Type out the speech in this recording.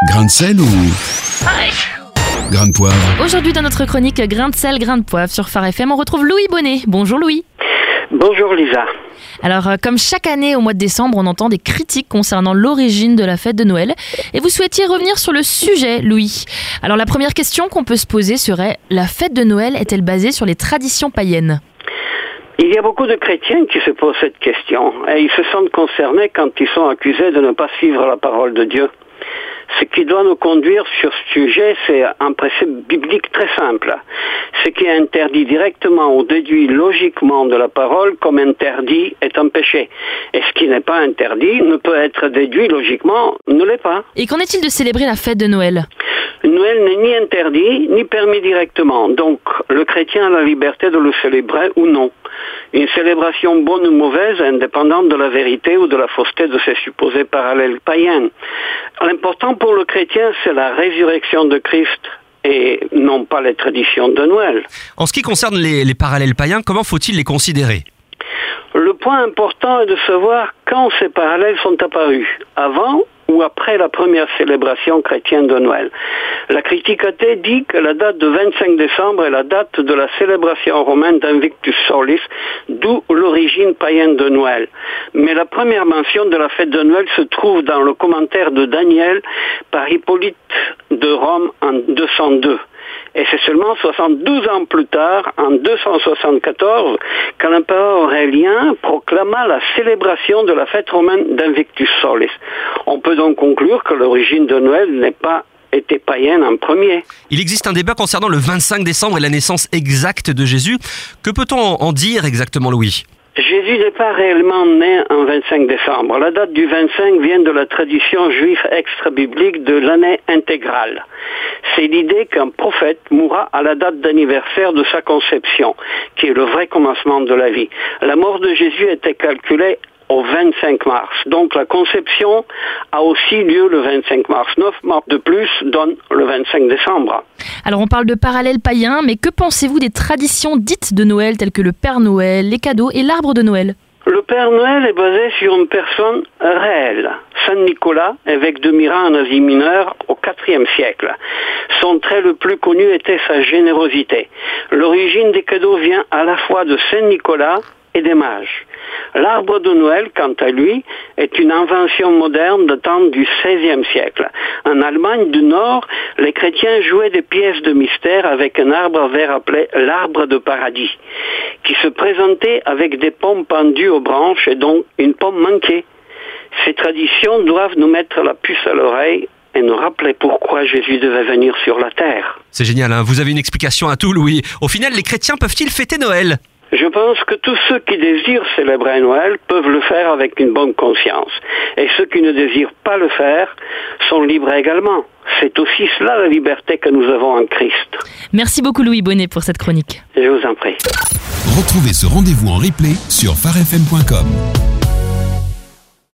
Grain de sel ou grain de poivre? Aujourd'hui dans notre chronique Grain de sel, grain de poivre sur Phare FM, on retrouve Louis Bonnet. Bonjour Louis. Bonjour Lisa. Alors comme chaque année au mois de décembre, on entend des critiques concernant l'origine de la fête de Noël. Et vous souhaitiez revenir sur le sujet, Louis. Alors la première question qu'on peut se poser serait, la fête de Noël est-elle basée sur les traditions païennes ? Il y a beaucoup de chrétiens qui se posent cette question et ils se sentent concernés quand ils sont accusés de ne pas suivre la parole de Dieu. Ce qui doit nous conduire sur ce sujet, c'est un principe biblique très simple. Ce qui est interdit directement ou déduit logiquement de la parole comme interdit est un péché. Et ce qui n'est pas interdit ne peut être déduit logiquement, ne l'est pas. Et qu'en est-il de célébrer la fête de Noël ? Noël n'est ni interdit, ni permis directement. Donc, le chrétien a la liberté de le célébrer ou non. Une célébration bonne ou mauvaise, indépendante de la vérité ou de la fausseté de ses supposés parallèles païens. L'important pour le chrétien, c'est la résurrection de Christ et non pas les traditions de Noël. En ce qui concerne les parallèles païens, comment faut-il les considérer ? Le point important est de savoir quand ces parallèles sont apparus, avant ou après la première célébration chrétienne de Noël. La critique athée dit que la date de 25 décembre est la date de la célébration romaine d'Invictus Solis, d'où l'origine païenne de Noël. Mais la première mention de la fête de Noël se trouve dans le commentaire de Daniel par Hippolyte de Rome en 202. Et c'est seulement 72 ans plus tard, en 274, que l'empereur Aurélien proclama la célébration de la fête romaine d'Invictus Solis. On peut donc conclure que l'origine de Noël n'est pas été païenne en premier. Il existe un débat concernant le 25 décembre et la naissance exacte de Jésus. Que peut-on en dire exactement, Louis ? Jésus n'est pas réellement né en 25 décembre. La date du 25 vient de la tradition juive extra-biblique de l'année intégrale. C'est l'idée qu'un prophète mourra à la date d'anniversaire de sa conception, qui est le vrai commencement de la vie. La mort de Jésus était calculée au 25 mars. Donc la conception a aussi lieu le 25 mars. 9 mois de plus donne le 25 décembre. Alors on parle de parallèles païens, mais que pensez-vous des traditions dites de Noël, telles que le Père Noël, les cadeaux et l'arbre de Noël ? Le Père Noël est basé sur une personne réelle. Saint Nicolas, évêque de Myra en Asie mineure au IVe siècle. Son trait le plus connu était sa générosité. L'origine des cadeaux vient à la fois de Saint Nicolas et des mages. L'arbre de Noël, quant à lui, est une invention moderne datant du XVIe siècle. En Allemagne du Nord, les chrétiens jouaient des pièces de mystère avec un arbre vert appelé l'arbre de paradis, qui se présentait avec des pommes pendues aux branches et donc une pomme manquée. Ces traditions doivent nous mettre la puce à l'oreille et nous rappeler pourquoi Jésus devait venir sur la terre. C'est génial, hein ? Vous avez une explication à tout, Louis. Au final, les chrétiens peuvent-ils fêter Noël ? Je pense que tous ceux qui désirent célébrer Noël peuvent le faire avec une bonne conscience. Et ceux qui ne désirent pas le faire sont libres également. C'est aussi cela la liberté que nous avons en Christ. Merci beaucoup Louis Bonnet pour cette chronique. Je vous en prie. Retrouvez ce rendez-vous en replay sur pharefm.com.